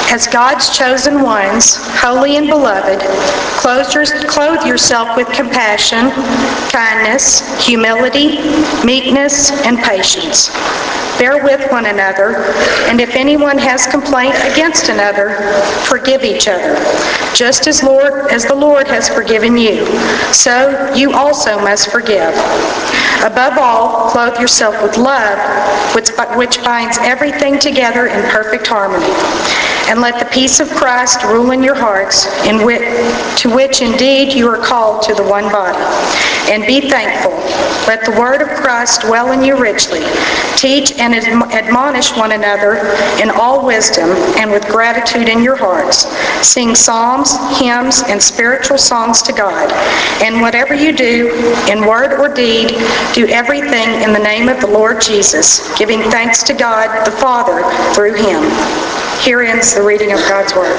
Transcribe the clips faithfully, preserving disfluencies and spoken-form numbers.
As God's chosen ones, holy and beloved, clothe yourself with compassion, kindness, humility, meekness, and patience. Bear with one another, and if anyone has complaint against another, forgive each other, just as Lord as the Lord has forgiven you. So you also must forgive. Above all, clothe yourself with love, which, which binds everything together in perfect harmony. And let the peace of Christ rule in your hearts, in which, to which indeed you are called to the one body. And be thankful. Let the word of Christ dwell in you richly. Teach and admonish one another in all wisdom and with gratitude in your hearts. Sing psalms, hymns, and spiritual songs to God. And whatever you do, in word or deed, do everything in the name of the Lord Jesus, giving thanks to God the Father through him. Here ends the reading of God's Word.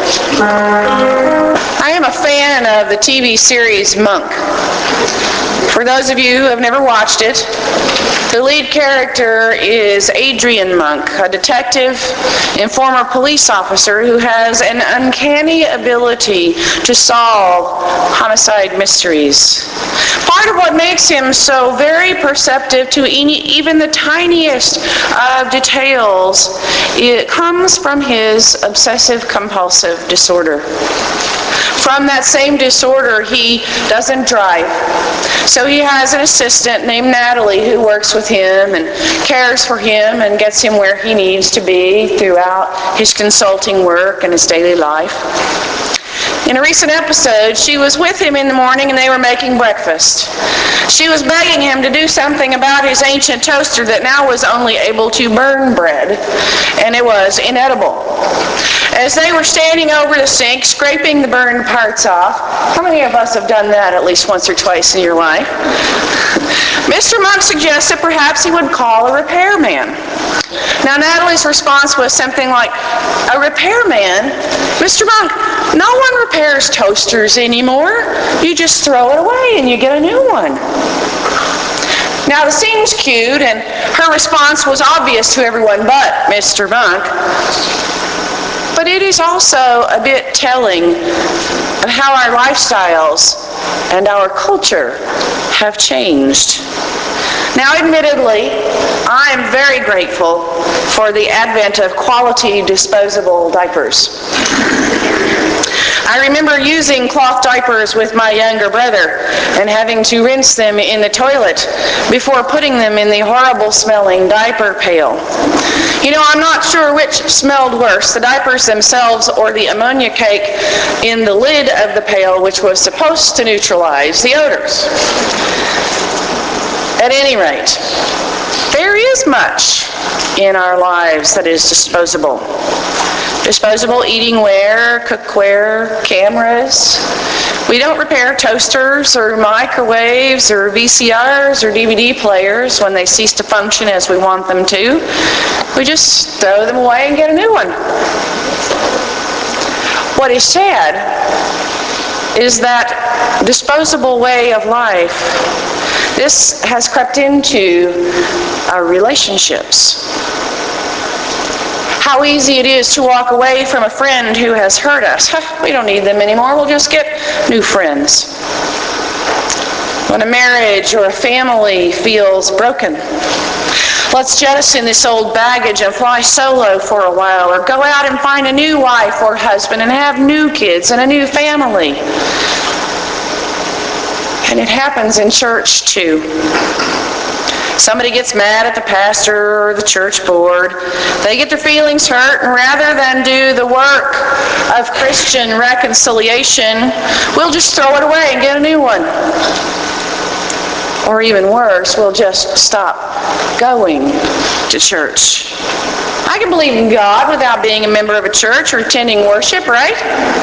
I am a fan of the T V series Monk. For those of you who have never watched it, the lead character is Adrian Monk, a detective and former police officer who has an uncanny ability to solve homicide mysteries. Part of what makes him so very perceptive to even the tiniest of details, it comes from his obsessive-compulsive disorder. From that same disorder, he doesn't drive. So he has an assistant named Natalie who works with him and cares for him and gets him where he needs to be throughout his consulting work and his daily life. In a recent episode, she was with him in the morning and they were making breakfast. She was begging him to do something about his ancient toaster that now was only able to burn bread, and it was inedible. As they were standing over the sink, scraping the burned parts off, how many of us have done that at least once or twice in your life? Mister Monk suggested perhaps he would call a repairman. Now, Natalie's response was something like, "A repairman? Mister Monk, no one repairs toasters anymore. You just throw it away and you get a new one." Now, the scene's cued, and her response was obvious to everyone but Mister Monk. But it is also a bit telling of how our lifestyles and our culture have changed. Now, admittedly, I am very grateful for the advent of quality disposable diapers. I remember using cloth diapers with my younger brother and having to rinse them in the toilet before putting them in the horrible-smelling diaper pail. You know, I'm not sure which smelled worse, the diapers themselves or the ammonia cake in the lid of the pail, which was supposed to neutralize the odors. At any rate, there is much in our lives that is disposable. Disposable eating ware, cookware, cameras. We don't repair toasters or microwaves or V C Rs or D V D players when they cease to function as we want them to. We just throw them away and get a new one. What is sad is that disposable way of life, this has crept into our relationships. How easy it is to walk away from a friend who has hurt us. We don't need them anymore. We'll just get new friends. When a marriage or a family feels broken, let's jettison this old baggage and fly solo for a while, or go out and find a new wife or husband and have new kids and a new family. And it happens in church too. Somebody gets mad at the pastor or the church board. They get their feelings hurt, and rather than do the work of Christian reconciliation, we'll just throw it away and get a new one. Or even worse, we'll just stop going to church. I can believe in God without being a member of a church or attending worship, right?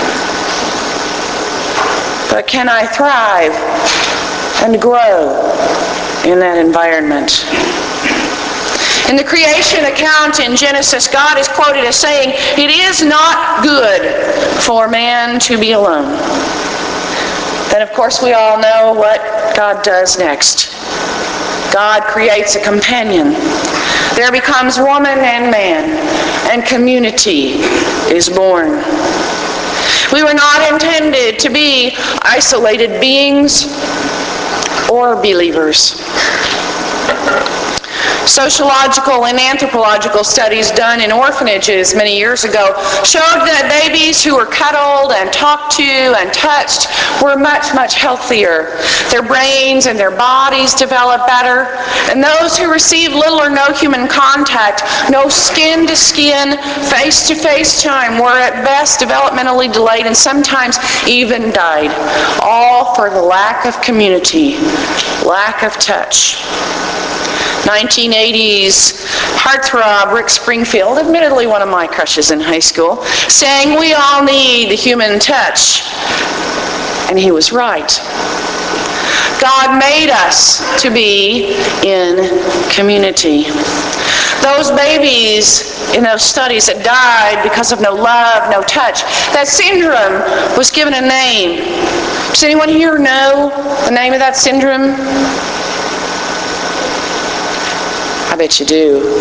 But can I thrive and grow in that environment? In the creation account in Genesis, God is quoted as saying, "It is not good for man to be alone." Then, of course, we all know what God does next. God creates a companion. There becomes woman and man, and community is born. We were not intended to be isolated beings or believers. Sociological and anthropological studies done in orphanages many years ago showed that babies who were cuddled and talked to and touched were much, much healthier. Their brains and their bodies developed better. And those who received little or no human contact, no skin-to-skin, face-to-face time, were at best developmentally delayed and sometimes even died. All for the lack of community, lack of touch. nineteen eighties heartthrob Rick Springfield, admittedly one of my crushes in high school, sang, "We all need the human touch." And he was right. God made us to be in community. Those babies in those studies that died because of no love, no touch, that syndrome was given a name. Does anyone here know the name of that syndrome? I bet you do.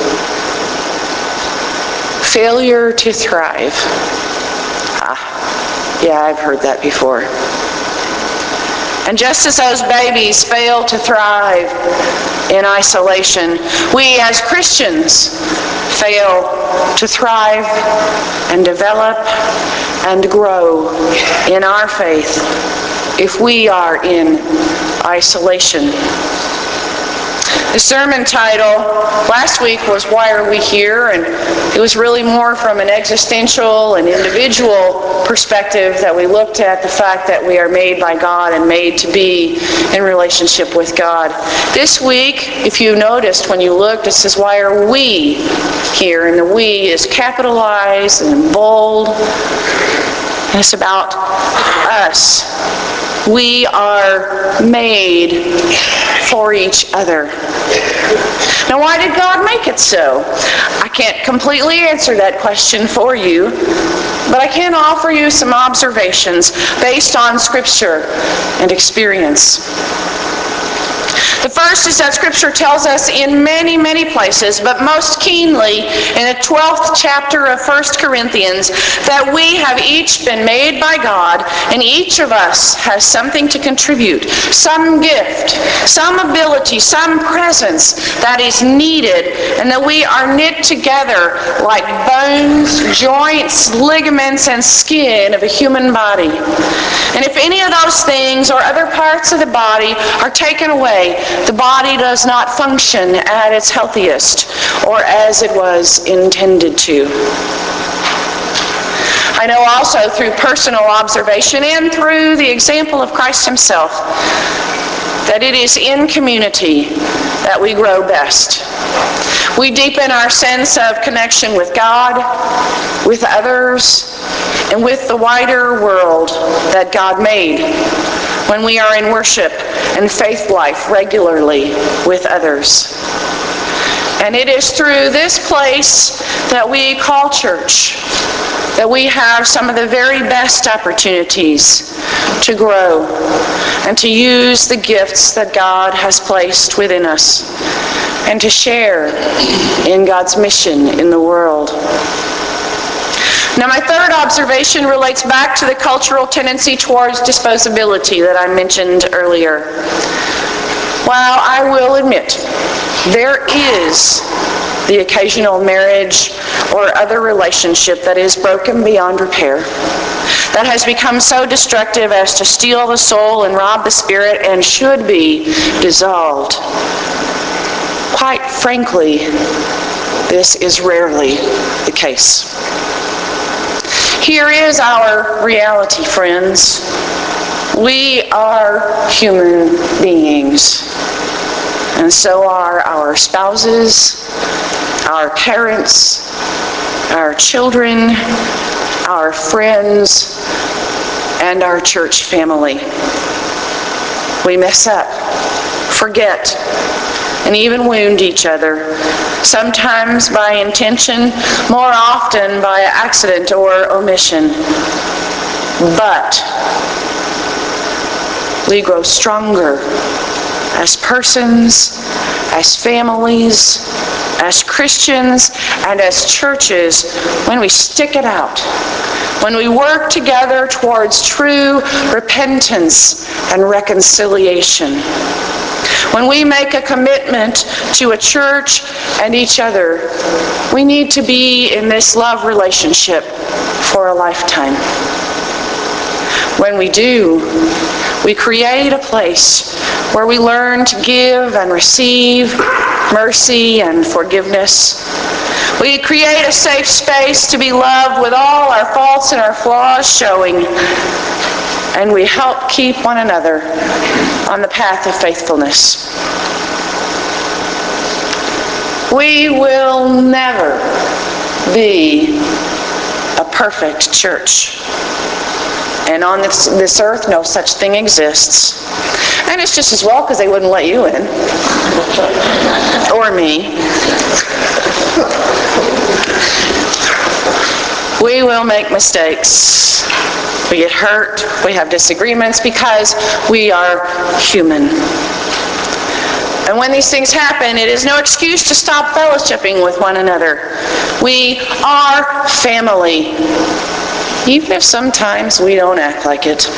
Failure to thrive. Ah, yeah, I've heard that before. And just as those babies fail to thrive in isolation, we as Christians fail to thrive and develop and grow in our faith if we are in isolation. The sermon title last week was "Why Are We Here?" and it was really more from an existential and individual perspective that we looked at the fact that we are made by God and made to be in relationship with God. This week, if you noticed when you looked, it says, "Why are we here?" And the "we" is capitalized and in bold. And it's about us. We are made for each other. Now, why did God make it so? I can't completely answer that question for you, but I can offer you some observations based on Scripture and experience. The first is that Scripture tells us in many, many places, but most keenly in the twelfth chapter of First Corinthians, that we have each been made by God, and each of us has something to contribute, some gift, some ability, some presence that is needed, and that we are knit together like bones, joints, ligaments, and skin of a human body. And if any of those things or other parts of the body are taken away, the body does not function at its healthiest or as it was intended to. I know also through personal observation and through the example of Christ himself that it is in community that we grow best. We deepen our sense of connection with God, with others, and with the wider world that God made when we are in worship and faith life regularly with others. And it is through this place that we call church that we have some of the very best opportunities to grow and to use the gifts that God has placed within us and to share in God's mission in the world. Now, my third observation relates back to the cultural tendency towards disposability that I mentioned earlier. While I will admit, there is the occasional marriage or other relationship that is broken beyond repair, that has become so destructive as to steal the soul and rob the spirit and should be dissolved. Quite frankly, this is rarely the case. Here is our reality, friends. We are human beings, and so are our spouses, our parents, our children, our friends, and our church family. We mess up, forget, and even wound each other, sometimes by intention, more often by accident or omission. But we grow stronger as persons, as families, as Christians and as churches when we stick it out, when we work together towards true repentance and reconciliation, when we make a commitment to a church and each other. We need to be in this love relationship for a lifetime. When we do, we create a place where we learn to give and receive mercy and forgiveness. We create a safe space to be loved with all our faults and our flaws showing, and we help keep one another on the path of faithfulness. We will never be a perfect church. And on this, this earth, no such thing exists. And it's just as well, because they wouldn't let you in. Or me. We will make mistakes. We get hurt. We have disagreements because we are human. And when these things happen, it is no excuse to stop fellowshipping with one another. We are family, even if sometimes we don't act like it.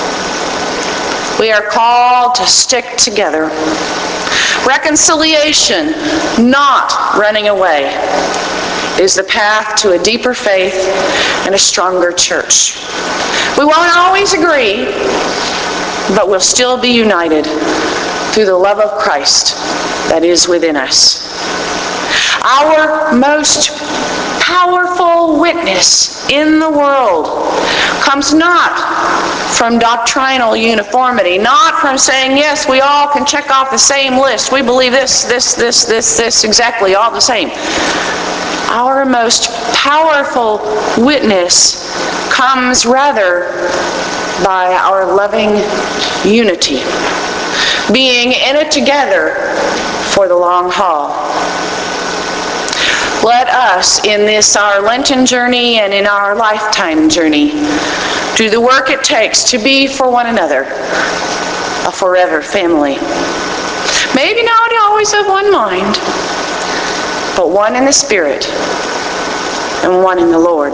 We are called to stick together. Reconciliation, not running away, is the path to a deeper faith and a stronger church. We won't always agree, but we'll still be united through the love of Christ that is within us. Our most powerful witness in the world comes not from doctrinal uniformity, not from saying, yes, we all can check off the same list. We believe this, this, this, this, this, exactly, all the same. Our most powerful witness comes rather by our loving unity, being in it together for the long haul. Let us, in this our Lenten journey and in our lifetime journey, do the work it takes to be for one another a forever family. Maybe not always of one mind, but one in the Spirit and one in the Lord.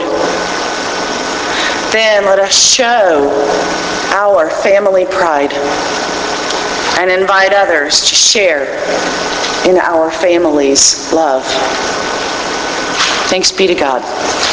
Then let us show our family pride and invite others to share in our family's love. Thanks be to God.